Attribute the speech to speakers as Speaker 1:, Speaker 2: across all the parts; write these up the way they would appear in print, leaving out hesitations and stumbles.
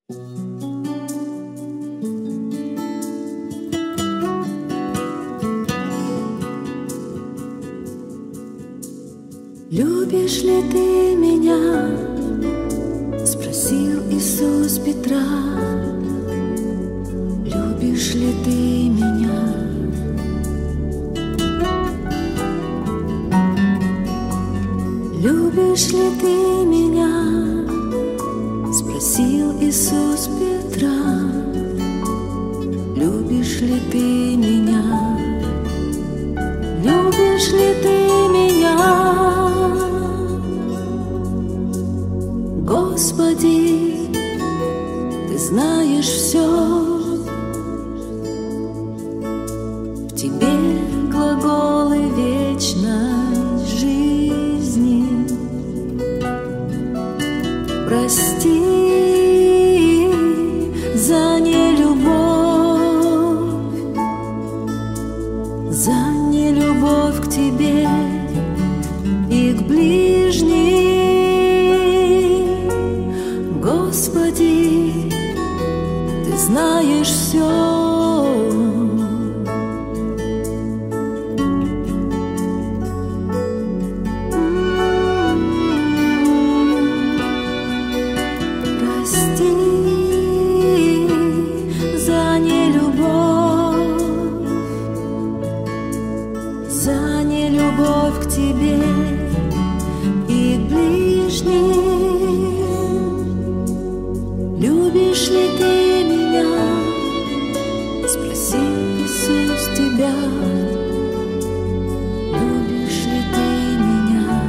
Speaker 1: Любишь ли ты меня? Спросил Иисус Петра. Любишь ли ты меня? Любишь ли ты меня? Спросил Иисус Петра. Любишь ли ты меня? Любишь ли ты меня? Господи, Ты знаешь все, в Тебе глаголы вечной жизни. Прости за нелюбовь к Тебе и к ближним. Господи, Ты знаешь все. Прости за нелюбовь к Тебе и к ближним. Любишь ли ты меня? Спросил Иисус тебя. Любишь ли ты меня?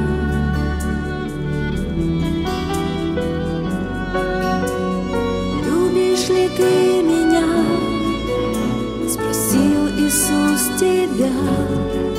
Speaker 1: Любишь ли ты меня? Спросил Иисус тебя.